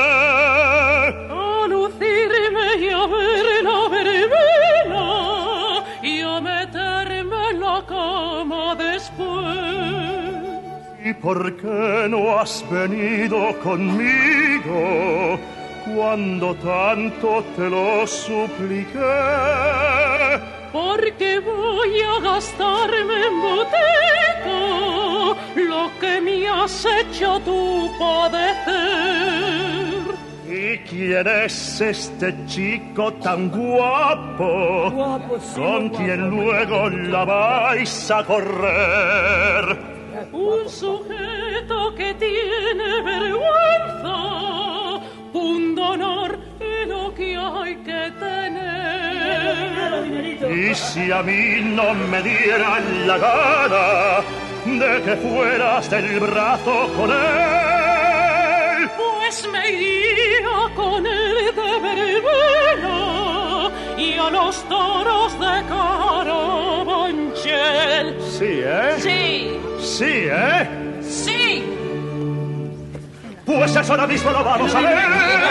A lucirme y a ver la verbena y a meterme en la cama después. ¿Y por qué no has venido conmigo cuando tanto te lo supliqué? Porque voy a gastarme en boteca lo que me has hecho tú padecer. ¿Y quién es este chico tan guapo, Guapo, sí, con guapo. quien luego la vais a correr? Un sujeto que tiene vergüenza, pundonor y lo que hay que tener. Y si a mí no me dieran la gana de que fueras del brazo con él, pues me iría con él de verbena y a los toros de Carabanchel. Sí, ¿eh? Sí. Sí, ¿eh? Sí. Pues eso ahora mismo lo vamos a ver.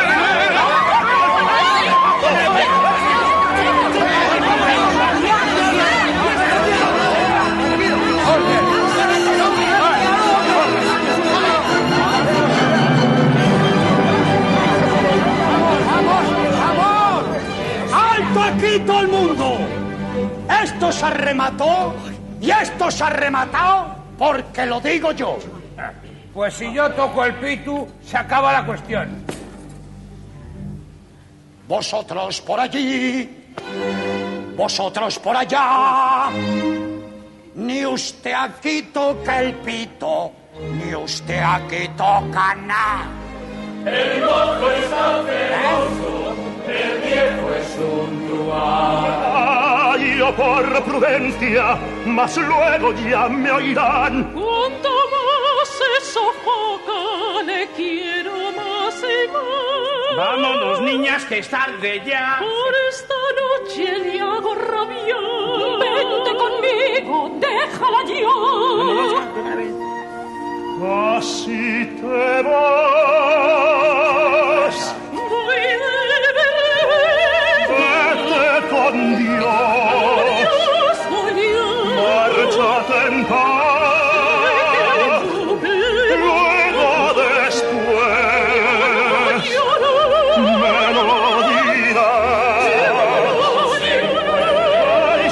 Aquí todo el mundo. Esto se remató y esto se ha rematado porque lo digo yo. Pues si yo toco el pitu, se acaba la cuestión. Vosotros por allí, vosotros por allá. Ni usted aquí toca el pito, ni usted aquí toca nada. El mozo está celoso, el viejo es un truán. Ah, yo por prudencia, mas luego ya me oirán. Cuanto más se sofoca, le quiero más y más. Vámonos, niñas, que es tarde ya. Por esta noche le hago rabiar. Vente conmigo, déjala ya. Así te vas. Voy de Vete con Dios. Dios, voy a... Márchate en paz. Luego después me lo dirás. Ay,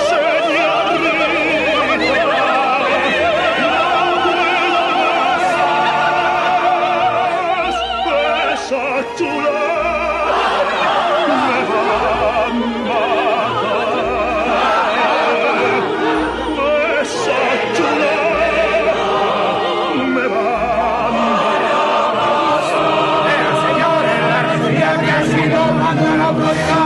señorita, esa chula me va a matar. Esa chula me va a matar. Señores, la refería que ha sido manda la autoridad.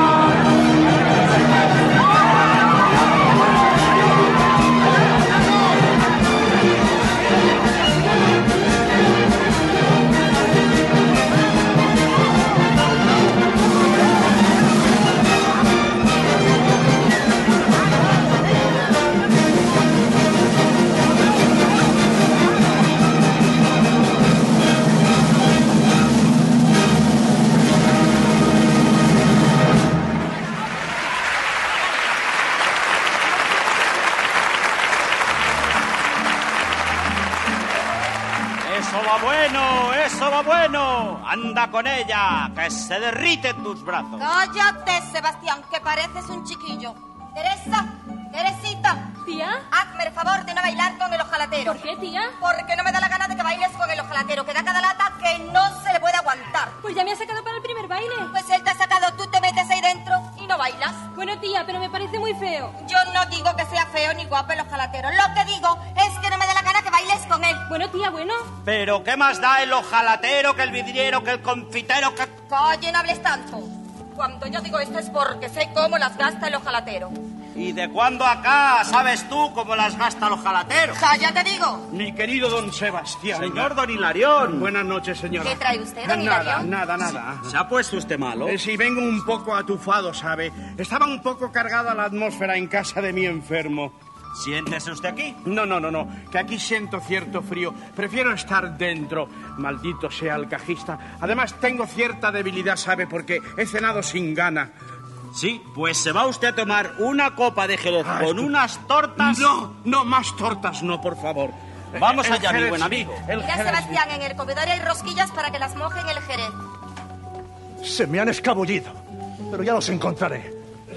Eso va bueno, eso va bueno. Anda con ella, que se derrite en tus brazos. Cállate, Sebastián, que pareces un chiquillo. Teresa, Teresita. ¿Tía? Hazme el favor de no bailar con el ojalatero. ¿Por qué, tía? Porque no me da la gana de que bailes con el ojalatero, que da cada lata que no se le puede aguantar. Pues ya me ha sacado para el primer baile. Pues él te ha sacado, tú te metes ahí dentro y no bailas. Bueno, tía, pero me parece muy feo. Yo no digo que sea feo ni guapo el ojalatero. Lo que digo es que no me da la gana que bailes con él. Bueno, tía, bueno. Pero ¿qué más da el ojalatero que el vidriero, que el confitero, que... Calle, no hables tanto. Cuando yo digo esto es porque sé cómo las gasta el ojalatero. ¿Y de cuándo acá sabes tú cómo las gasta el ojalatero? Cállate, digo. Mi querido don Sebastián. Señor don Hilarión. Buenas noches, señora. ¿Qué trae usted, don Nada, Hilarión? nada, nada. ¿Se ha puesto usted malo? Eh, sí, vengo un poco atufado, ¿sabe? Estaba un poco cargada la atmósfera en casa de mi enfermo. Siéntese usted aquí. No, no, no, no, que aquí siento cierto frío. Prefiero estar dentro. Maldito sea el cajista. Además, tengo cierta debilidad, ¿sabe? Porque he cenado sin gana. Sí, pues se va usted a tomar una copa de jerez Ah, con estu- unas tortas. No, no, más tortas no, por favor. Vamos El allá, mi jerez, buen sí, amigo. el Mira, jerez, Sebastián, en el comedor hay rosquillas para que las mojen el jerez. Se me han escabullido, pero ya los encontraré.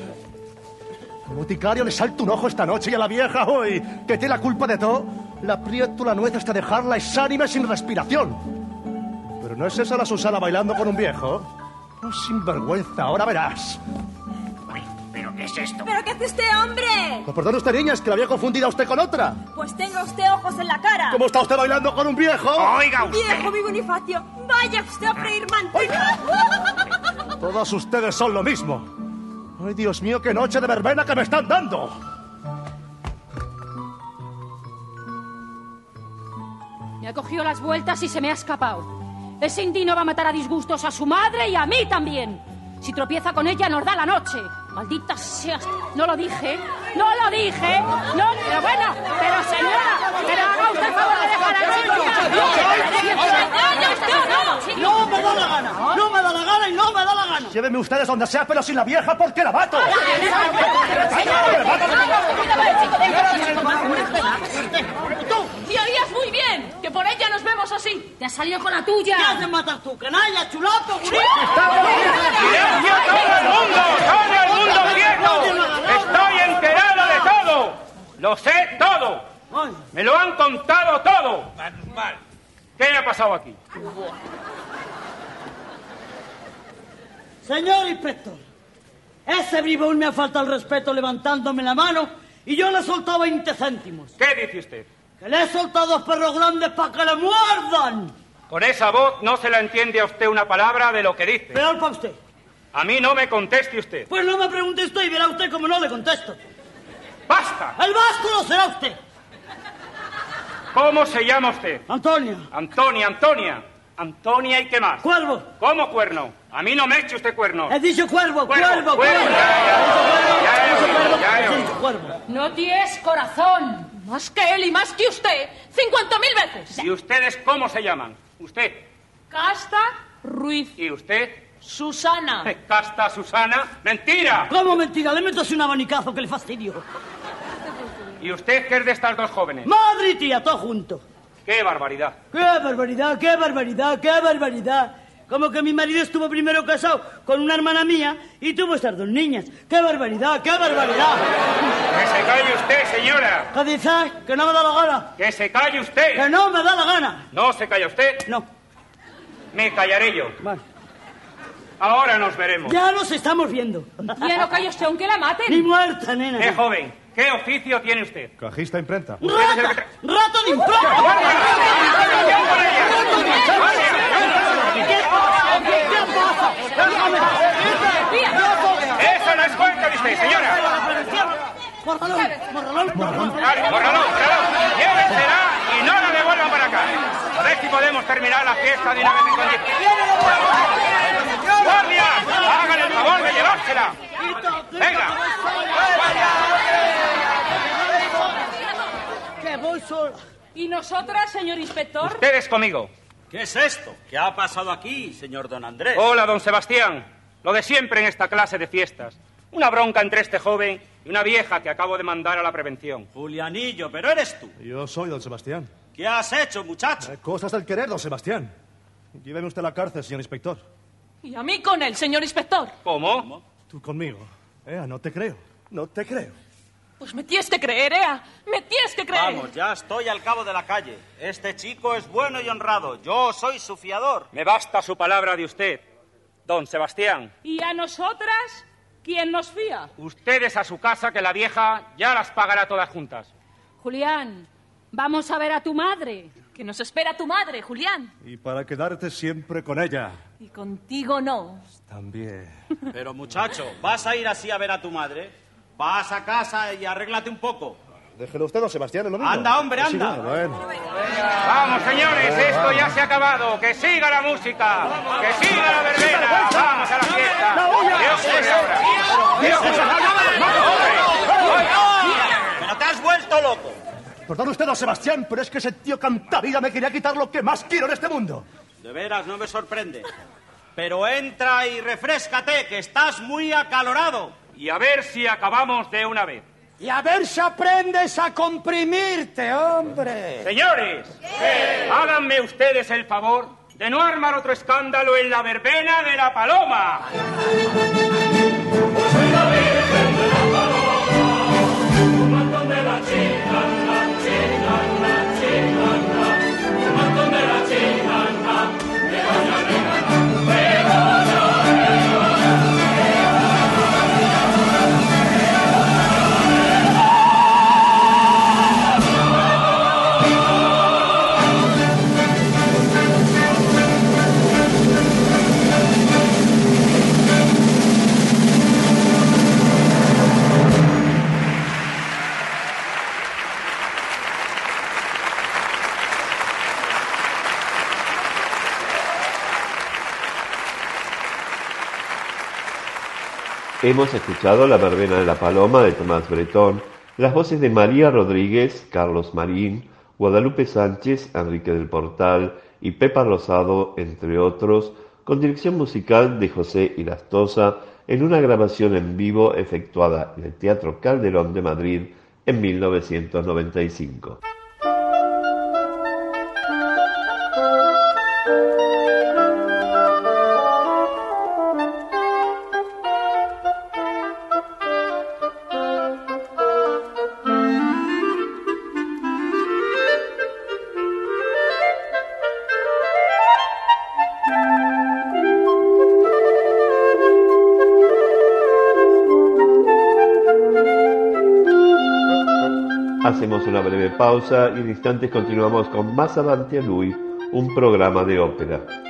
Al boticario le salta un ojo esta noche y a la vieja hoy, que tiene la culpa de todo, la aprieto la nuez hasta dejarla exánime sin respiración. Pero no es esa la Susana bailando con un viejo. Oh, sinvergüenza, ahora verás. ¿Pero qué es esto? ¿Pero qué hace usted, hombre? Pues perdone usted, niña, es que la había confundida usted con otra. Pues tenga usted ojos en la cara. ¿Cómo está usted bailando con un viejo? Oiga usted. Viejo, mi Bonifacio, vaya usted a freír manteca. Todos ustedes son lo mismo. ¡Ay, Dios mío, qué noche de verbena que me están dando! Me ha cogido las vueltas y se me ha escapado. Ese indino va a matar a disgustos a su madre y a mí también. Si tropieza con ella nos da la noche. Maldita seas. No lo dije. No lo dije. No, pero bueno. Pero señora, pero haga usted el favor de dejar a No, no me da la gana. No me da la gana y no me da la gana. Llévenme ustedes donde sea, pero sin la vieja, porque la mato. Tú, y oías muy bien, que por ella nos vemos así. Te has salido con la tuya. ¿Qué haces matar tú, canalla, chulapo, gurí? ¡Silencio todo el mundo! ¡Todo el mundo quieto! ¡Estoy enterado de todo! ¡Lo sé todo! ¡Me lo han contado todo! ¿Qué ha pasado aquí? Señor inspector, ese bribón me ha faltado el respeto levantándome la mano y yo le he soltado veinte céntimos. ¿Qué dice usted? Que le he soltado dos perros grandes para que le muerdan. Con esa voz no se la entiende a usted una palabra de lo que dice. Peor para usted. A mí no me conteste usted. Pues no me pregunte usted y verá usted cómo no le contesto. ¡Basta! ¡El vasco lo será usted! ¿Cómo se llama usted? Antonia. Antonia, Antonia. Antonia, ¿y qué más? Cuervo. ¿Cómo cuerno? A mí no me eche usted cuerno. He dicho cuervo, cuervo, cuervo, cuervo. cuervo. Ya, ya, ya, ya. No tienes corazón. Más que él y más que usted. Cincuenta mil veces. ¿Y ustedes cómo se llaman? Usted. Casta Ruiz. ¿Y usted? Susana. ¿Casta Susana? ¡Mentira! ¿Cómo mentira? Le meto así un abanicazo que le fastidio. ¿Y usted qué es de estas dos jóvenes? Madre y tía, todo junto. ¡Qué barbaridad! ¡Qué barbaridad, qué barbaridad, qué barbaridad! Como que mi marido estuvo primero casado con una hermana mía y tuvo estas dos niñas. ¡Qué barbaridad, qué barbaridad! ¡Que se calle usted, señora! ¿Qué dices? ¿Que no me da la gana? ¡Que se calle usted! ¡Que no me da la gana! ¿No se calla usted? No. Me callaré yo. Vale. Ahora nos veremos. Ya nos estamos viendo. Ya no calla usted aunque la maten. Ni muerta, nena. Eh, joven, ¿qué oficio tiene usted? Cajista imprenta. ¡Rata! ¡Rato de imprenta! ¡Eso no es cuento de usted, señora! ¡Morralón! ¡Morralón! ¡Morralón! ¡Morralón! ¡Morralón! ¡Llévensela y no la devuelvan para acá! A ver si podemos terminar la fiesta de una vez en condiciones. ¡Guardia! ¡Hagan el favor de llevársela! ¡Venga! ¡Que voy sola! ¿Y nosotras, señor inspector? Ustedes conmigo. ¿Qué es esto? ¿Qué ha pasado aquí, señor don Andrés? Hola, don Sebastián. Lo de siempre en esta clase de fiestas. Una bronca entre este joven y una vieja que acabo de mandar a la prevención. Julianillo, pero eres tú. Yo soy don Sebastián. ¿Qué has hecho, muchacho? Eh, cosas del querer, don Sebastián. Lléveme usted a la cárcel, señor inspector. Y a mí con él, señor inspector. ¿Cómo? ¿Cómo? Tú conmigo. Ea, no te creo. No te creo. Pues me tienes que creer, Ea. Me tienes que creer. Vamos, ya estoy al cabo de la calle. Este chico es bueno y honrado. Yo soy su fiador. Me basta su palabra de usted, don Sebastián. ¿Y a nosotras quién nos fía? Ustedes a su casa, que la vieja ya las pagará todas juntas. Julián, vamos a ver a tu madre. Que nos espera tu madre, Julián. Y para quedarte siempre con ella. Y contigo no. También. Pero, muchacho, ¿vas a ir así a ver a tu madre? Vas a casa y arréglate un poco. Déjelo usted, don Sebastián, es lo mismo. Anda, hombre, Sí, anda. bueno. Vamos, señores, esto ya se ha acabado. Que siga la música, que siga la verbena. Vamos a la fiesta. Dios quiere ahora. Dios quiere ahora. Pero te has vuelto loco. Perdón usted, don Sebastián, pero es que ese tío cantavida me quería quitar lo que más quiero en este mundo. De veras, no me sorprende. Pero entra y refréscate, que estás muy acalorado. Y a ver si acabamos de una vez. Y a ver si aprendes a comprimirte, hombre. Señores, ¿qué? Háganme ustedes el favor de no armar otro escándalo en la verbena de la Paloma. Hemos escuchado La verbena de la paloma de Tomás Bretón, las voces de María Rodríguez, Carlos Marín, Guadalupe Sánchez, Enrique del Portal y Pepa Rosado, entre otros, con dirección musical de José Ilastosa, en una grabación en vivo efectuada en el Teatro Calderón de Madrid en mil novecientos noventa y cinco. Hacemos una breve pausa y en instantes continuamos con Más Avanti a Lui, un programa de ópera.